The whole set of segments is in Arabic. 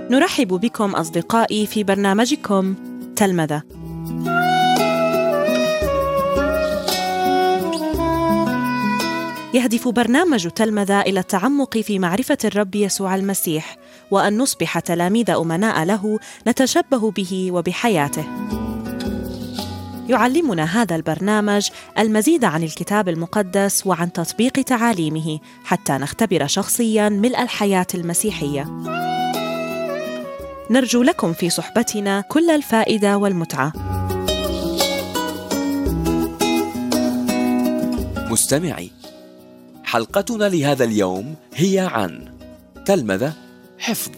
نرحب بكم أصدقائي في برنامجكم تلمذة. يهدف برنامج تلمذة إلى التعمق في معرفة الرب يسوع المسيح، وأن نصبح تلاميذ أمناء له نتشبه به وبحياته. يعلمنا هذا البرنامج المزيد عن الكتاب المقدس وعن تطبيق تعاليمه حتى نختبر شخصياً ملء الحياة المسيحية. نرجو لكم في صحبتنا كل الفائدة والمتعة. مستمعي، حلقتنا لهذا اليوم هي عن تلمذة حفظ.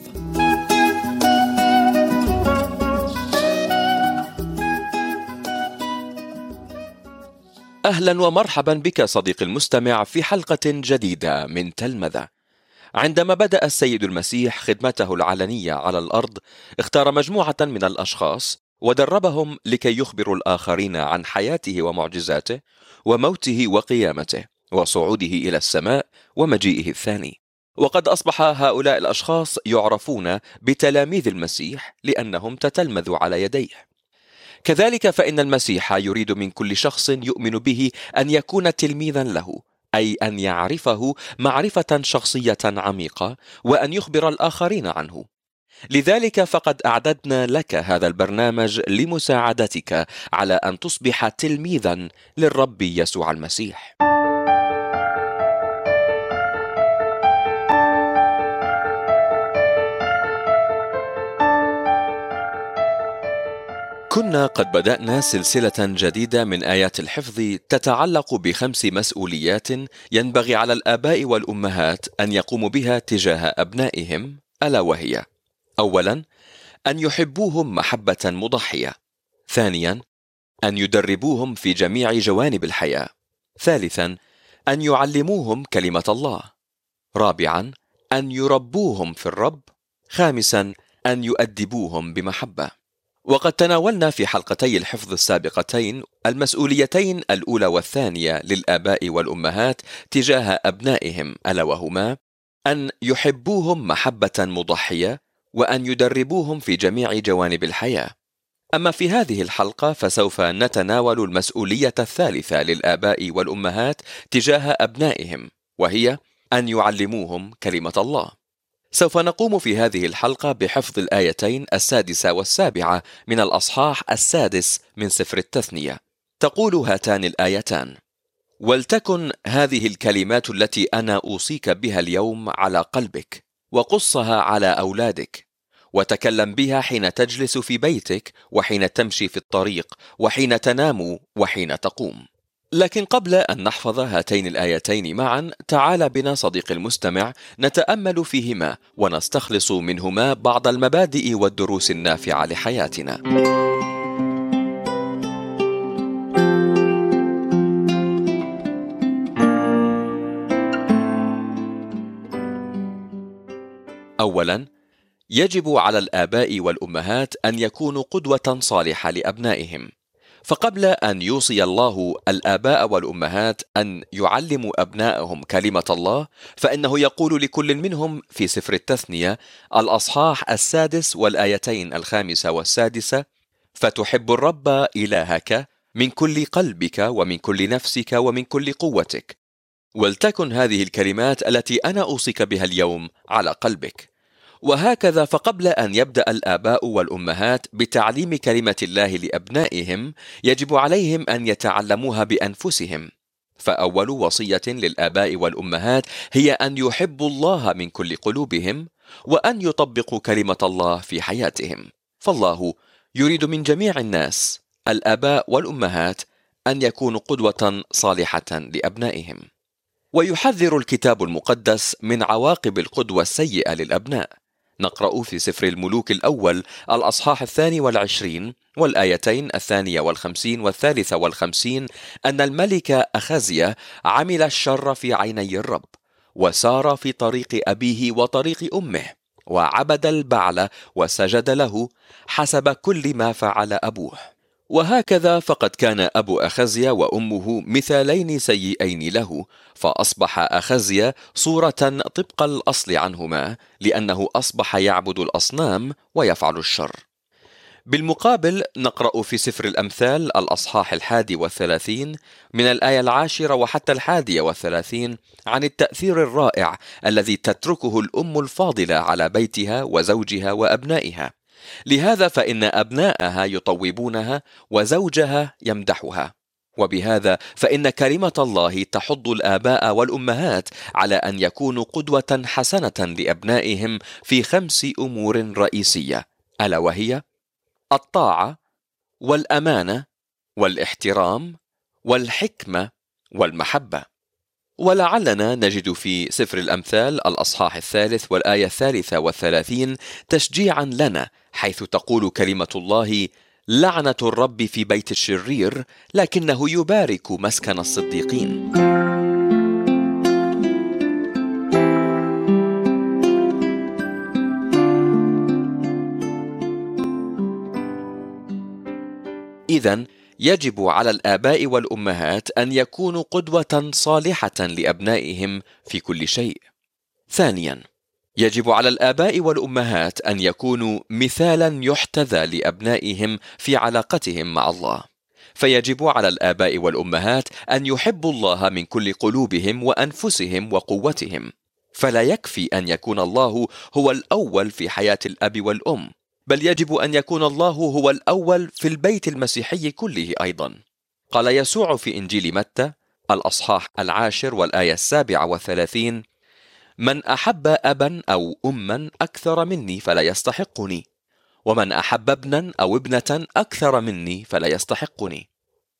أهلا ومرحبا بك صديقي المستمع في حلقة جديدة من تلمذة. عندما بدأ السيد المسيح خدمته العلنية على الأرض، اختار مجموعة من الأشخاص ودربهم لكي يخبروا الآخرين عن حياته ومعجزاته وموته وقيامته وصعوده إلى السماء ومجيئه الثاني. وقد أصبح هؤلاء الأشخاص يعرفون بتلاميذ المسيح لأنهم تتلمذوا على يديه. كذلك فإن المسيح يريد من كل شخص يؤمن به أن يكون تلميذا له، أي أن يعرفه معرفة شخصية عميقة وأن يخبر الآخرين عنه. لذلك فقد أعددنا لك هذا البرنامج لمساعدتك على أن تصبح تلميذا للرب يسوع المسيح. كنا قد بدأنا سلسلة جديدة من آيات الحفظ تتعلق ب5 مسؤوليات ينبغي على الآباء والأمهات أن يقوموا بها تجاه أبنائهم، ألا وهي: أولا، أن يحبوهم محبة مضحية. ثانيا، أن يدربوهم في جميع جوانب الحياة. ثالثا، أن يعلموهم كلمة الله. رابعا، أن يربوهم في الرب. خامسا، أن يؤدبوهم بمحبة. وقد تناولنا في حلقتي الحفظ السابقتين المسؤوليتين الأولى والثانية للآباء والأمهات تجاه أبنائهم، ألا وهما أن يحبوهم محبة مضحية وأن يدربوهم في جميع جوانب الحياة. أما في هذه الحلقة فسوف نتناول المسؤولية الثالثة للآباء والأمهات تجاه أبنائهم، وهي أن يعلموهم كلمة الله. سوف نقوم في هذه الحلقة بحفظ الآيتين 6 و7 من الأصحاح 6 من سفر التثنية. تقول هاتان الآيتان: ولتكن هذه الكلمات التي أنا أوصيك بها اليوم على قلبك، وقصها على أولادك، وتكلم بها حين تجلس في بيتك وحين تمشي في الطريق وحين تنام وحين تقوم. لكن قبل أن نحفظ هاتين الآيتين معا، تعال بنا صديقي المستمع نتأمل فيهما ونستخلص منهما بعض المبادئ والدروس النافعة لحياتنا. أولا، يجب على الآباء والأمهات أن يكونوا قدوة صالحة لأبنائهم. فقبل أن يوصي الله الآباء والأمهات أن يعلموا أبنائهم كلمة الله، فإنه يقول لكل منهم في سفر التثنية الأصحاح 6 والآيتين 5 و6: فتحب الرب إلهك من كل قلبك ومن كل نفسك ومن كل قوتك، ولتكن هذه الكلمات التي أنا أوصيك بها اليوم على قلبك. وهكذا فقبل أن يبدأ الآباء والأمهات بتعليم كلمة الله لأبنائهم، يجب عليهم أن يتعلموها بأنفسهم. فأول وصية للآباء والأمهات هي أن يحبوا الله من كل قلوبهم وأن يطبقوا كلمة الله في حياتهم. فالله يريد من جميع الناس، الآباء والأمهات، أن يكونوا قدوة صالحة لأبنائهم. ويحذر الكتاب المقدس من عواقب القدوة السيئة للأبناء. نقرأ في سفر الملوك الأول الأصحاح 22 والآيتين 52 و53 أن الملك أخازيا عمل الشر في عيني الرب، وسار في طريق أبيه وطريق أمه، وعبد البعل وسجد له حسب كل ما فعل أبوه. وهكذا فقد كان أبو أخزيا وأمه مثالين سيئين له، فأصبح أخزيا صورة طبق الأصل عنهما، لأنه أصبح يعبد الأصنام ويفعل الشر. بالمقابل نقرأ في سفر الأمثال الأصحاح 31 من الآية 10 وحتى 31 عن التأثير الرائع الذي تتركه الأم الفاضلة على بيتها وزوجها وأبنائها. لهذا فإن أبنائها يطوبونها وزوجها يمدحها، وبهذا فإن كلمة الله تحض الآباء والأمهات على أن يكونوا قدوة حسنة لأبنائهم في 5 أمور رئيسية، ألا وهي الطاعة والأمانة والاحترام والحكمة والمحبة. ولعلنا نجد في سفر الأمثال الأصحاح 3 والآية 33 تشجيعا لنا، حيث تقول كلمة الله: لعنة الرب في بيت الشرير، لكنه يبارك مسكن الصديقين. إذن يجب على الآباء والأمهات أن يكونوا قدوة صالحة لأبنائهم في كل شيء. ثانياً، يجب على الآباء والأمهات أن يكونوا مثالاً يحتذى لأبنائهم في علاقتهم مع الله. فيجب على الآباء والأمهات أن يحبوا الله من كل قلوبهم وأنفسهم وقوتهم. فلا يكفي أن يكون الله هو الأول في حياة الأب والأم، بل يجب أن يكون الله هو الأول في البيت المسيحي كله أيضا. قال يسوع في إنجيل متى الأصحاح 10 والآية 37: من أحب أبا أو أما أكثر مني فلا يستحقني، ومن أحب ابنا أو ابنة أكثر مني فلا يستحقني.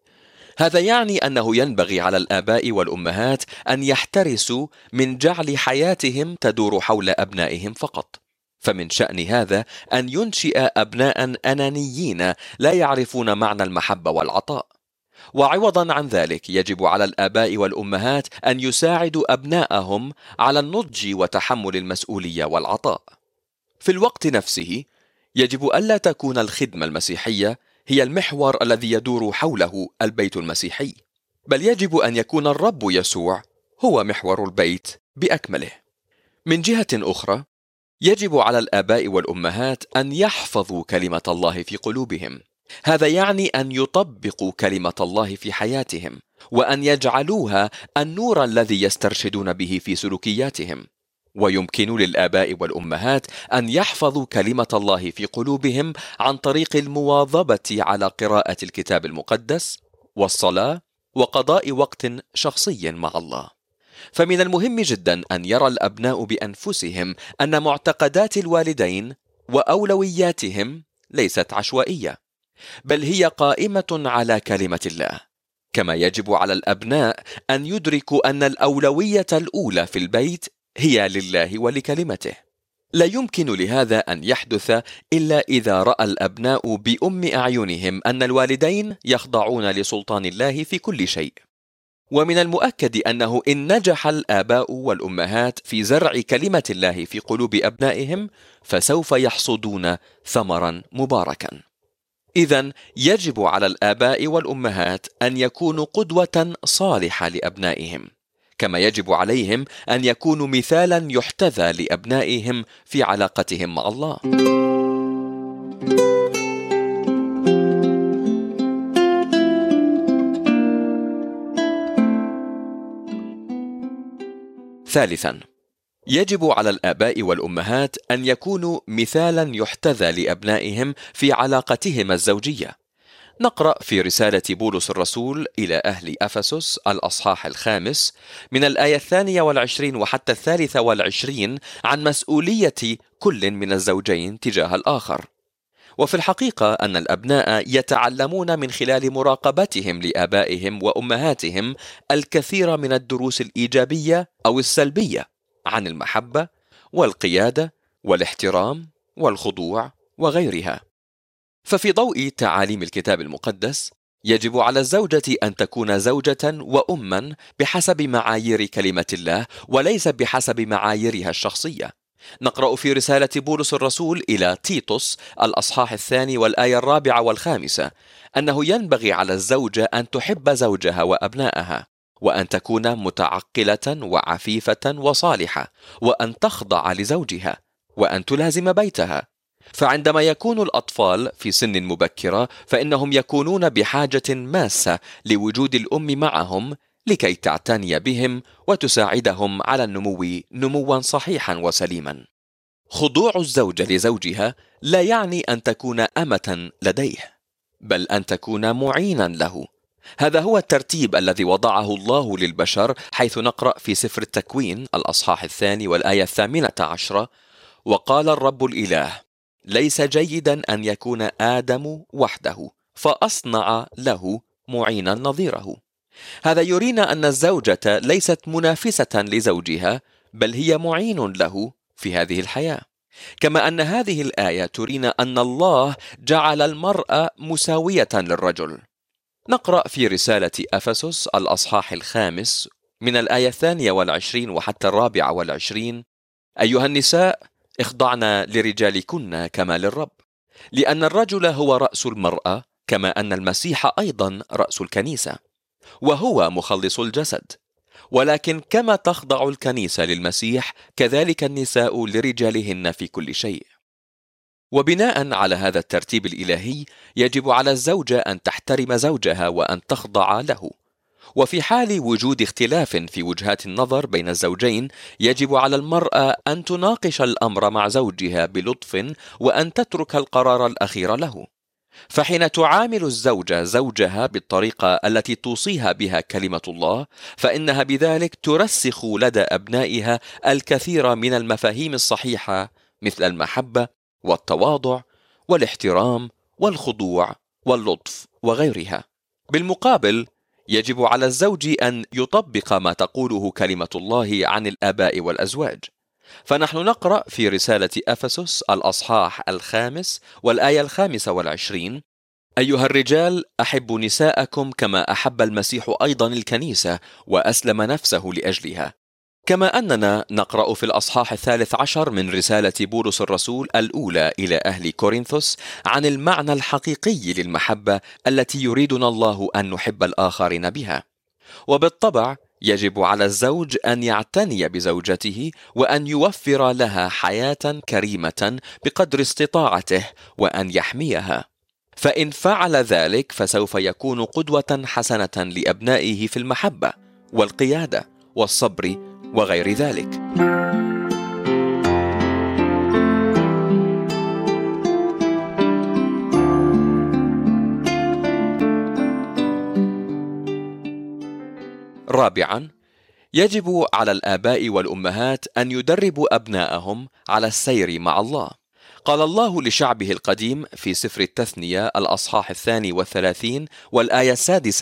هذا يعني أنه ينبغي على الآباء والأمهات أن يحترسوا من جعل حياتهم تدور حول أبنائهم فقط، فمن شأن هذا أن ينشئ أبناء أنانيين لا يعرفون معنى المحبة والعطاء. وعوضا عن ذلك يجب على الآباء والأمهات أن يساعدوا أبنائهم على النضج وتحمل المسؤولية والعطاء. في الوقت نفسه يجب ألا تكون الخدمة المسيحية هي المحور الذي يدور حوله البيت المسيحي، بل يجب أن يكون الرب يسوع هو محور البيت بأكمله. من جهة أخرى يجب على الآباء والأمهات أن يحفظوا كلمة الله في قلوبهم. هذا يعني أن يطبقوا كلمة الله في حياتهم، وأن يجعلوها النور الذي يسترشدون به في سلوكياتهم. ويمكن للآباء والأمهات أن يحفظوا كلمة الله في قلوبهم عن طريق المواظبة على قراءة الكتاب المقدس والصلاة وقضاء وقت شخصي مع الله. فمن المهم جدا أن يرى الأبناء بأنفسهم أن معتقدات الوالدين وأولوياتهم ليست عشوائية، بل هي قائمة على كلمة الله. كما يجب على الأبناء أن يدركوا أن الأولوية الأولى في البيت هي لله ولكلمته. لا يمكن لهذا أن يحدث إلا إذا رأى الأبناء بأم أعينهم أن الوالدين يخضعون لسلطان الله في كل شيء. ومن المؤكد أنه إن نجح الآباء والأمهات في زرع كلمة الله في قلوب أبنائهم فسوف يحصدون ثمرا مباركا. إذن يجب على الآباء والأمهات أن يكونوا قدوة صالحة لأبنائهم، كما يجب عليهم أن يكونوا مثالا يحتذى لأبنائهم في علاقتهم مع الله. ثالثا، يجب على الآباء والأمهات أن يكونوا مثالا يحتذى لأبنائهم في علاقتهم الزوجية. نقرأ في رسالة بولس الرسول إلى أهل أفسس الأصحاح 5 من الآية 22 وحتى 23 عن مسؤولية كل من الزوجين تجاه الآخر. وفي الحقيقة أن الأبناء يتعلمون من خلال مراقبتهم لآبائهم وأمهاتهم الكثير من الدروس الإيجابية أو السلبية عن المحبة والقيادة والاحترام والخضوع وغيرها. ففي ضوء تعاليم الكتاب المقدس يجب على الزوجة أن تكون زوجة وأما بحسب معايير كلمة الله وليس بحسب معاييرها الشخصية. نقرأ في رسالة بولس الرسول إلى تيتوس الأصحاح 2 والآية 4 و5 أنه ينبغي على الزوجة أن تحب زوجها وأبنائها، وأن تكون متعقلة وعفيفة وصالحة، وأن تخضع لزوجها، وأن تلازم بيتها. فعندما يكون الأطفال في سن مبكرة فإنهم يكونون بحاجة ماسة لوجود الأم معهم لكي تعتني بهم وتساعدهم على النمو نموا صحيحا وسليما. خضوع الزوجة لزوجها لا يعني أن تكون أمة لديه، بل أن تكون معينا له. هذا هو الترتيب الذي وضعه الله للبشر، حيث نقرأ في سفر التكوين الأصحاح 2 والآية 18: وقال الرب الإله: ليس جيدا أن يكون آدم وحده، فأصنع له معينا نظيره. هذا يرينا أن الزوجة ليست منافسة لزوجها، بل هي معين له في هذه الحياة. كما أن هذه الآية ترينا أن الله جعل المرأة مساوية للرجل. نقرأ في رسالة أفسس الأصحاح 5 من الآية 22 وحتى 24: أيها النساء، اخضعن لرجالكن كما للرب، لأن الرجل هو رأس المرأة، كما أن المسيح أيضا رأس الكنيسة، وهو مخلص الجسد. ولكن كما تخضع الكنيسة للمسيح، كذلك النساء لرجالهن في كل شيء. وبناء على هذا الترتيب الإلهي، يجب على الزوجة أن تحترم زوجها وأن تخضع له. وفي حال وجود اختلاف في وجهات النظر بين الزوجين، يجب على المرأة أن تناقش الأمر مع زوجها بلطف وأن تترك القرار الأخير له. فحين تعامل الزوجة زوجها بالطريقة التي توصيها بها كلمة الله، فإنها بذلك ترسخ لدى أبنائها الكثير من المفاهيم الصحيحة، مثل المحبة والتواضع والاحترام والخضوع واللطف وغيرها. بالمقابل، يجب على الزوج أن يطبق ما تقوله كلمة الله عن الآباء والأزواج. فنحن نقرأ في رسالة أفسس الأصحاح 5 والآية 25: أيها الرجال، أحبوا نساءكم كما أحب المسيح أيضا الكنيسة وأسلم نفسه لأجلها. كما أننا نقرأ في الأصحاح 13 من رسالة بولس الرسول الأولى إلى أهل كورنثوس عن المعنى الحقيقي للمحبة التي يريدنا الله أن نحب الآخرين بها. وبالطبع يجب على الزوج أن يعتني بزوجته وأن يوفر لها حياة كريمة بقدر استطاعته وأن يحميها. فإن فعل ذلك فسوف يكون قدوة حسنة لأبنائه في المحبة والقيادة والصبر وغير ذلك. رابعاً، يجب على الآباء والأمهات أن يدربوا أبنائهم على السير مع الله. قال الله لشعبه القديم في سفر التثنية الأصحاح 32 والآية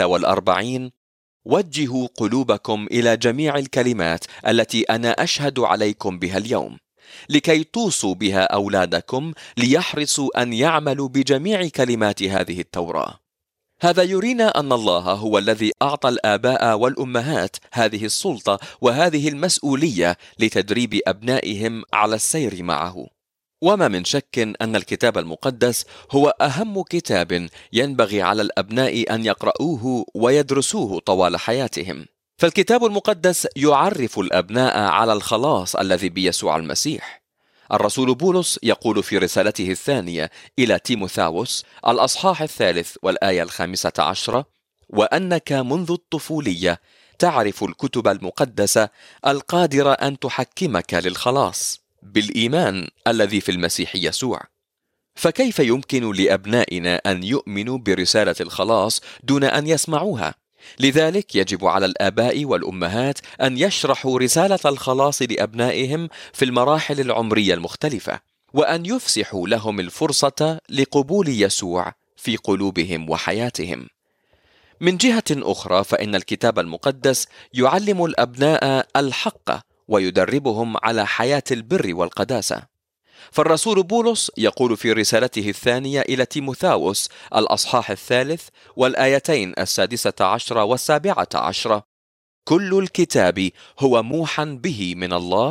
46: وجهوا قلوبكم إلى جميع الكلمات التي أنا أشهد عليكم بها اليوم، لكي توصوا بها أولادكم ليحرصوا أن يعملوا بجميع كلمات هذه التوراة. هذا يرينا أن الله هو الذي أعطى الآباء والأمهات هذه السلطة وهذه المسؤولية لتدريب أبنائهم على السير معه. وما من شك أن الكتاب المقدس هو أهم كتاب ينبغي على الأبناء أن يقرؤوه ويدرسوه طوال حياتهم. فالكتاب المقدس يعرف الأبناء على الخلاص الذي بيسوع المسيح. الرسول بولس يقول في رسالته الثانية إلى تيموثاوس الأصحاح 3 والآية 15: وأنك منذ الطفولية تعرف الكتب المقدسة القادرة أن تحكمك للخلاص بالإيمان الذي في المسيح يسوع. فكيف يمكن لأبنائنا أن يؤمنوا برسالة الخلاص دون أن يسمعوها؟ لذلك يجب على الآباء والأمهات أن يشرحوا رسالة الخلاص لأبنائهم في المراحل العمرية المختلفة، وأن يفسحوا لهم الفرصة لقبول يسوع في قلوبهم وحياتهم. من جهة أخرى، فإن الكتاب المقدس يعلم الأبناء الحق ويدربهم على حياة البر والقداسة. فالرسول بولس يقول في رسالته الثانية إلى تيموثاوس الأصحاح 3 والآيتين 16 و17: كل الكتاب هو موحى به من الله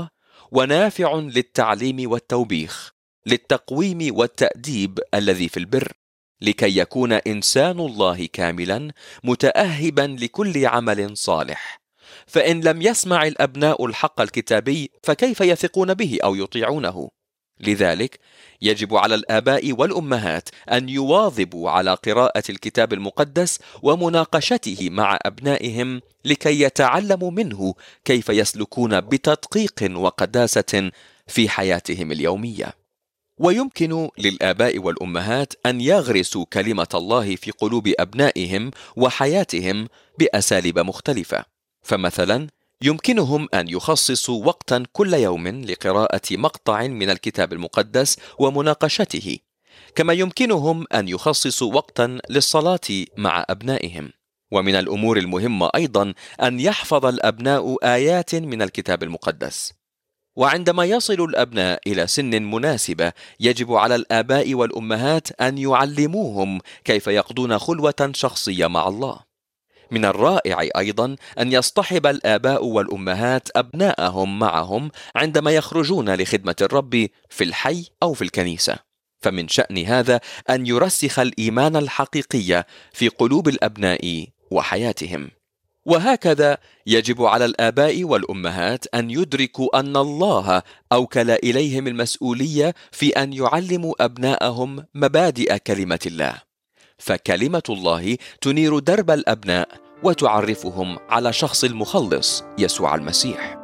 ونافع للتعليم والتوبيخ، للتقويم والتأديب الذي في البر، لكي يكون إنسان الله كاملا متأهبا لكل عمل صالح. فإن لم يسمع الأبناء الحق الكتابي فكيف يثقون به أو يطيعونه؟ لذلك يجب على الآباء والأمهات أن يواظبوا على قراءة الكتاب المقدس ومناقشته مع أبنائهم لكي يتعلموا منه كيف يسلكون بتدقيق وقداسة في حياتهم اليومية. ويمكن للآباء والأمهات أن يغرسوا كلمة الله في قلوب أبنائهم وحياتهم بأساليب مختلفة. فمثلا يمكنهم أن يخصصوا وقتا كل يوم لقراءة مقطع من الكتاب المقدس ومناقشته، كما يمكنهم أن يخصصوا وقتا للصلاة مع أبنائهم. ومن الأمور المهمة أيضا أن يحفظ الأبناء آيات من الكتاب المقدس. وعندما يصل الأبناء إلى سن مناسبة يجب على الآباء والأمهات أن يعلموهم كيف يقضون خلوة شخصية مع الله. من الرائع أيضا أن يصطحب الآباء والأمهات أبناءهم معهم عندما يخرجون لخدمة الرب في الحي أو في الكنيسة، فمن شأن هذا أن يرسخ الإيمان الحقيقي في قلوب الأبناء وحياتهم. وهكذا يجب على الآباء والأمهات أن يدركوا أن الله أوكل إليهم المسؤولية في أن يعلموا أبناءهم مبادئ كلمة الله، فكلمة الله تنير درب الأبناء وتعرفهم على شخص المخلص يسوع المسيح.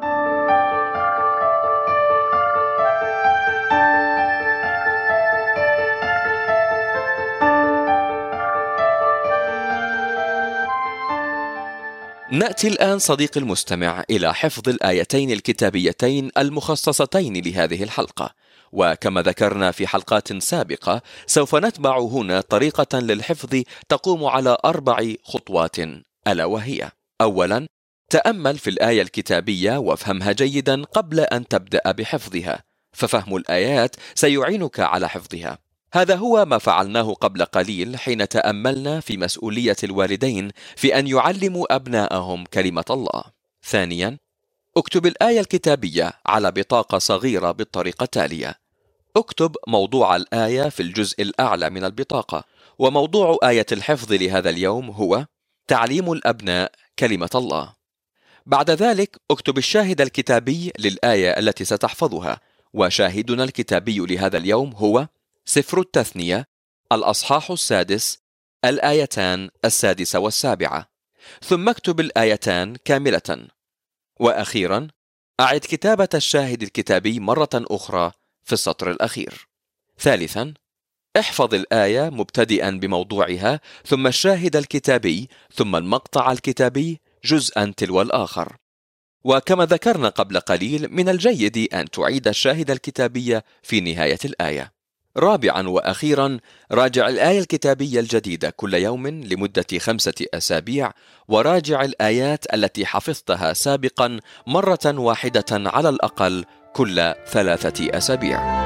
نأتي الآن صديقي المستمع إلى حفظ الآيتين الكتابيتين المخصصتين لهذه الحلقة. وكما ذكرنا في حلقات سابقة سوف نتبع هنا طريقة للحفظ تقوم على 4 خطوات، ألا وهي: أولا، تأمل في الآية الكتابية وافهمها جيدا قبل أن تبدأ بحفظها، ففهم الآيات سيعينك على حفظها. هذا هو ما فعلناه قبل قليل حين تأملنا في مسؤولية الوالدين في أن يعلموا أبنائهم كلمة الله. ثانيا، اكتب الآية الكتابية على بطاقة صغيرة بالطريقة التالية: اكتب موضوع الآية في الجزء الأعلى من البطاقة، وموضوع آية الحفظ لهذا اليوم هو تعليم الأبناء كلمة الله. بعد ذلك اكتب الشاهد الكتابي للآية التي ستحفظها، وشاهدنا الكتابي لهذا اليوم هو سفر التثنية الأصحاح 6 الآيتان 6 و7. ثم اكتب الآيتان كاملة. وأخيرا أعد كتابة الشاهد الكتابي مرة أخرى في السطر الأخير. ثالثا، احفظ الآية مبتدئا بموضوعها، ثم الشاهد الكتابي، ثم المقطع الكتابي جزءا تلو الآخر. وكما ذكرنا قبل قليل من الجيد أن تعيد الشاهد الكتابي في نهاية الآية. رابعا وأخيرا، راجع الآية الكتابية الجديدة كل يوم لمدة 5 أسابيع، وراجع الآيات التي حفظتها سابقا مرة واحدة على الأقل كل 3 أسابيع.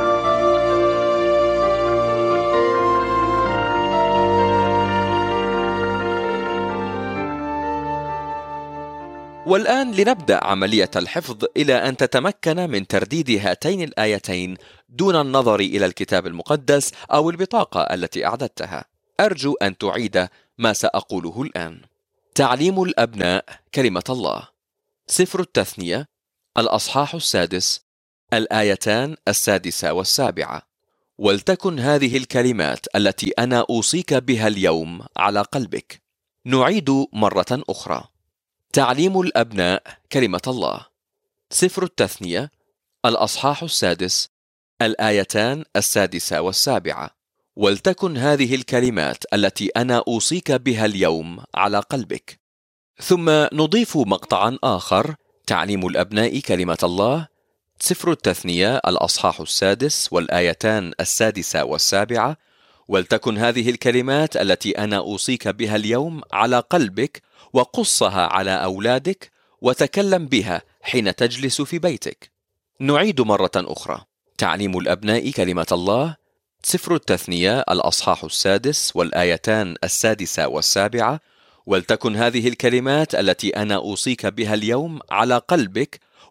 والآن لنبدأ عملية الحفظ إلى أن تتمكن من ترديد هاتين الآيتين دون النظر إلى الكتاب المقدس أو البطاقة التي أعددتها. أرجو أن تعيد ما سأقوله الآن. تعليم الأبناء كلمة الله. سفر التثنية الأصحاح 6 الآيتان 6 و7. ولتكن هذه الكلمات التي أنا أوصيك بها اليوم على قلبك. نعيد مرة أخرى. تعليم الأبناء كلمة الله. سفر التثنية الأصحاح 6 الآيتان 6 و7. ولتكن هذه الكلمات التي أنا أوصيك بها اليوم على قلبك. ثم نضيف مقطعا آخر: تعليم الأبناء كلمة الله. سفر التثنية الأصحاح 6 والآيتان 6 و7. ولتكن هذه الكلمات التي أنا أوصيك بها اليوم على قلبك، وقصها على أولادك، وتكلم بها حين تجلس في بيتك. نعيد مرة أخرى. تعليم الأبناء كلمة الله. سفر التثنية الأصحاح 6 والآيتان 6 و7. ولتكن هذه الكلمات التي أنا أوصيك بها اليوم على قلبك،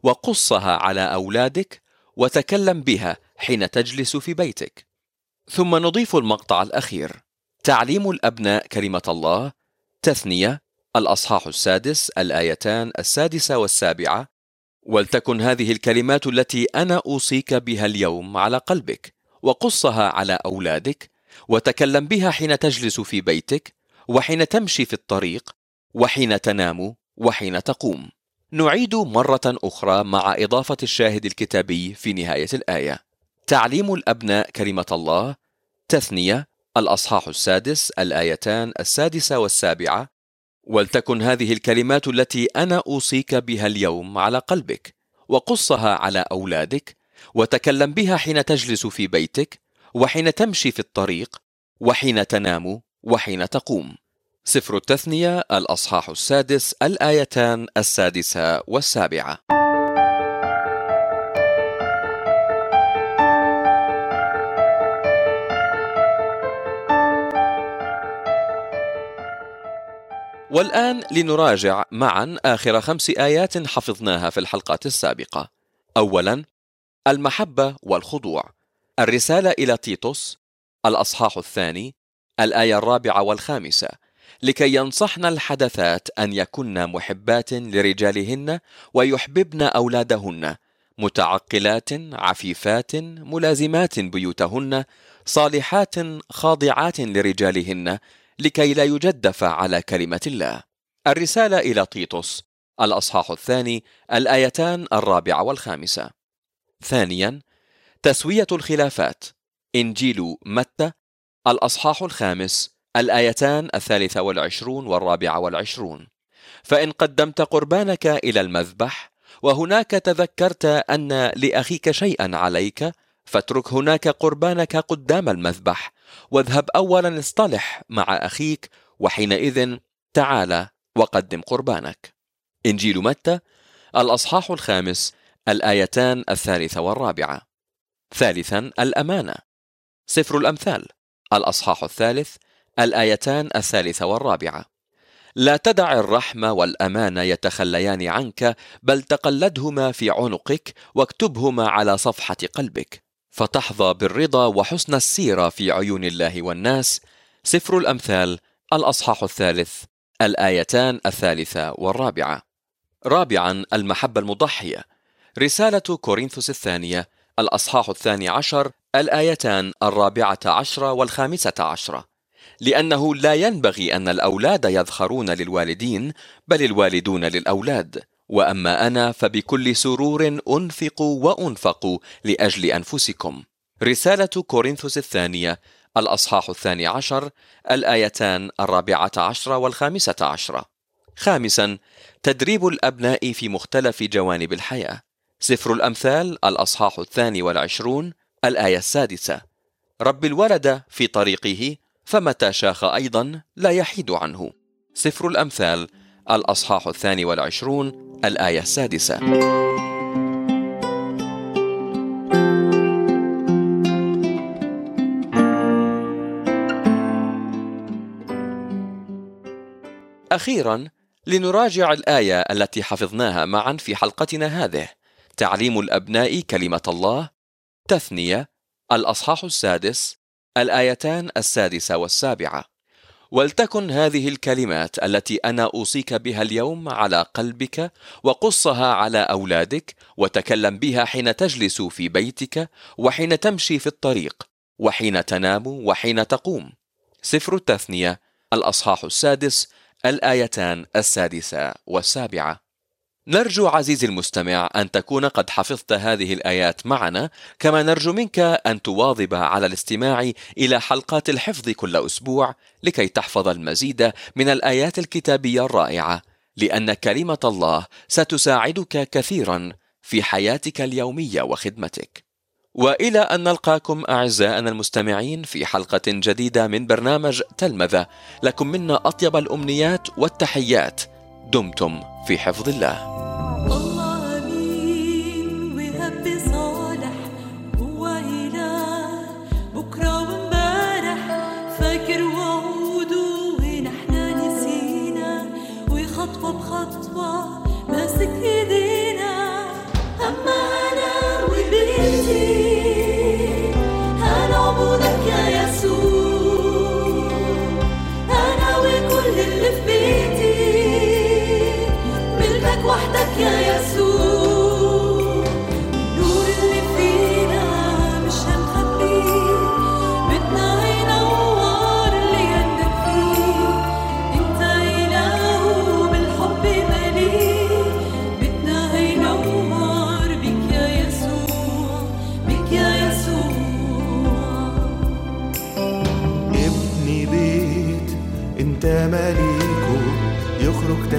وقصها على أولادك وتكلم بها حين تجلس في بيتك. ثم نضيف المقطع الأخير: تعليم الأبناء كلمة الله، تثنية الأصحاح 6 الآيتان 6 و7: ولتكن هذه الكلمات التي أنا أوصيك بها اليوم على قلبك، وقصها على أولادك، وتكلم بها حين تجلس في بيتك، وحين تمشي في الطريق، وحين تنام، وحين تقوم. نعيد مرة أخرى مع إضافة الشاهد الكتابي في نهاية الآية: تعليم الأبناء كلمة الله، تثنية الأصحاح 6 الآيتان 6 و7: ولتكن هذه الكلمات التي أنا أوصيك بها اليوم على قلبك، وقصها على أولادك، وتكلم بها حين تجلس في بيتك، وحين تمشي في الطريق، وحين تنام، وحين تقوم. سفر التثنية الأصحاح 6 الآيتان 6 و7. والآن لنراجع معا آخر 5 آيات حفظناها في الحلقات السابقة. أولا، المحبة والخضوع. الرسالة إلى تيتوس الأصحاح 2 الآية 4 و5: لكي ينصحن الحدثات أن يكن محبات لرجالهن ويحببن أولادهن، متعقلات، عفيفات، ملازمات بيوتهن، صالحات، خاضعات لرجالهن، لكي لا يجدف على كلمة الله. الرسالة إلى تيتوس الأصحاح 2 الآيتان 4 و5. ثانيا، تسوية الخلافات. إنجيل متى الأصحاح 5 الآيتان 23 و24: فإن قدمت قربانك إلى المذبح وهناك تذكرت أن لأخيك شيئا عليك، فاترك هناك قربانك قدام المذبح، واذهب أولا اصطلح مع أخيك، وحينئذ تعال وقدم قربانك. إنجيل متى الأصحاح 5 الآيتان 3 و4. ثالثا، الأمانة. سفر الأمثال الأصحاح 3 الآيتان 3 و4: لا تدع الرحمة والأمانة يتخليان عنك، بل تقلدهما في عنقك واكتبهما على صفحة قلبك، فتحظى بالرضا وحسن السيرة في عيون الله والناس. سفر الأمثال الأصحاح 3 الآيتان 3 و4. رابعا، المحبة المضحية. رسالة كورنثوس الثانية الأصحاح 12 الآيتان 14 و15: لأنه لا ينبغي أن الأولاد يذخرون للوالدين، بل الوالدون للأولاد، وأما أنا فبكل سرور أنفق وأنفق لأجل أنفسكم. رسالة كورنثوس الثانية الأصحاح 12 الآيتان 14 و15. خامسا، تدريب الأبناء في مختلف جوانب الحياة. سفر الأمثال الأصحاح 22 الآية 6: رب الولد في طريقه، فمتى شاخ أيضا لا يحيد عنه. سفر الأمثال الأصحاح 22 الآية 6. أخيرا، لنراجع الآية التي حفظناها معا في حلقتنا هذه: تعليم الأبناء كلمة الله، تثنية الأصحاح 6 الآيتان 6 و7: ولتكن هذه الكلمات التي أنا أوصيك بها اليوم على قلبك، وقصها على أولادك، وتكلم بها حين تجلس في بيتك، وحين تمشي في الطريق، وحين تنام، وحين تقوم. سفر التثنية الأصحاح 6 الآيتان 6 و7. نرجو عزيزي المستمع أن تكون قد حفظت هذه الآيات معنا، كما نرجو منك أن تواظب على الاستماع إلى حلقات الحفظ كل أسبوع لكي تحفظ المزيد من الآيات الكتابية الرائعة، لأن كلمة الله ستساعدك كثيرا في حياتك اليومية وخدمتك. وإلى أن نلقاكم أعزائنا المستمعين في حلقة جديدة من برنامج تلمذة، لكم منا أطيب الأمنيات والتحيات. دمتم في حفظ الله. الله أمين وهب صالح، هو إله بكرة وامبارح، فاكر وعوده ونحنا نسينا، وخطوة بخطوة ماسك إيدينا.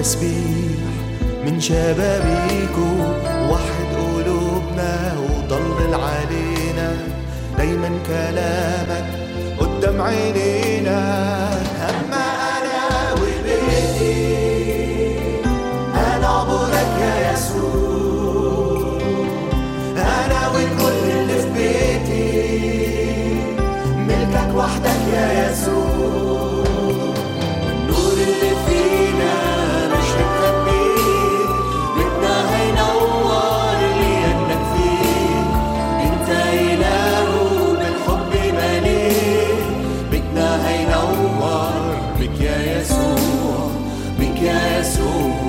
تسبيح من شبابيكو، وحد قلوبنا وضلل علينا دايما كلامك قدام عينينا. أما أنا وبيتي هنعبدك يا يسوع، أنا وكل اللي في بيتي ملكك وحدك يا يسوع. النور اللي فينا مش هنخبيه، بيتنا هينور لأنك فيه، انت إله بالحب مليء، بيتنا هينور بك يا يسوع، بك يا يسوع.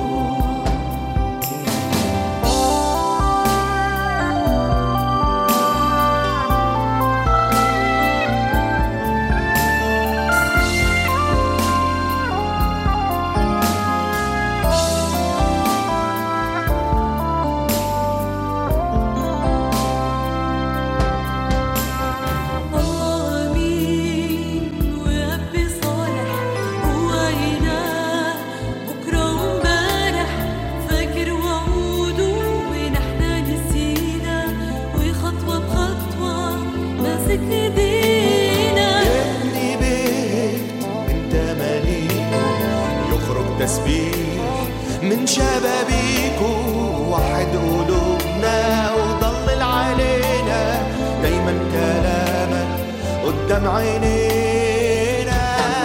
تسبيح من شبابيكو، وحد قلوبنا وضلل علينا دايما كلامك قدام عينينا.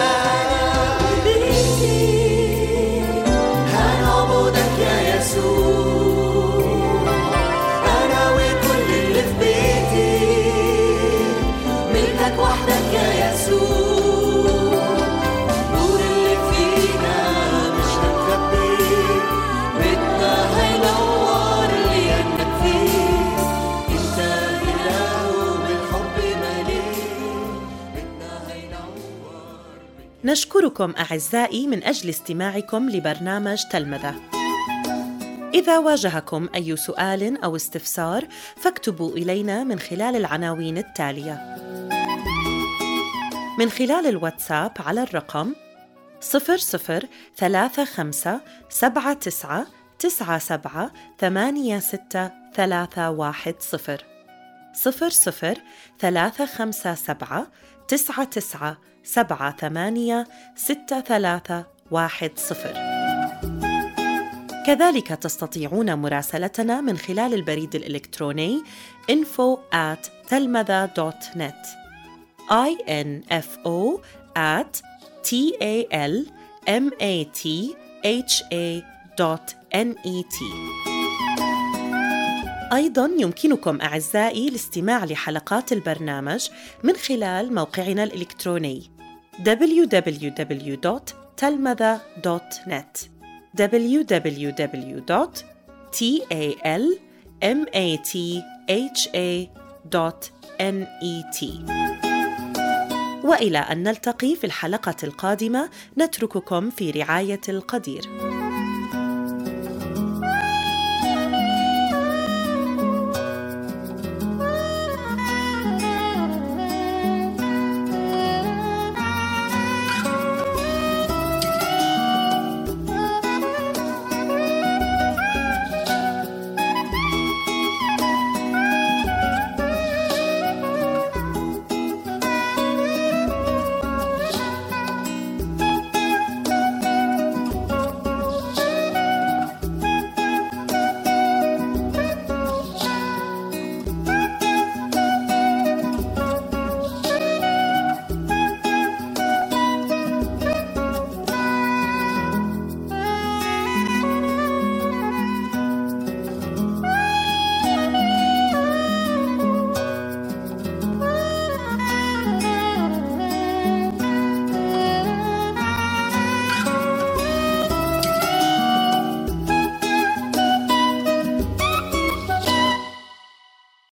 هنعبدك يا يسوع، أنا وكل اللي في بيتي ملكك وحدك يا يسوع. نشكركم أعزائي من أجل استماعكم لبرنامج تلمذة. إذا واجهكم أي سؤال أو استفسار فاكتبوا إلينا من خلال العناوين التالية: من خلال الواتساب على الرقم 003579878631، 003579878631. كذلك تستطيعون مراسلتنا من خلال البريد الإلكتروني info@talmatha.net info@talmatha.net. أيضاً يمكنكم أعزائي الاستماع لحلقات البرنامج من خلال موقعنا الإلكتروني www.talmatha.net www.talmatha.net. وإلى أن نلتقي في الحلقة القادمة، نترككم في رعاية القدير.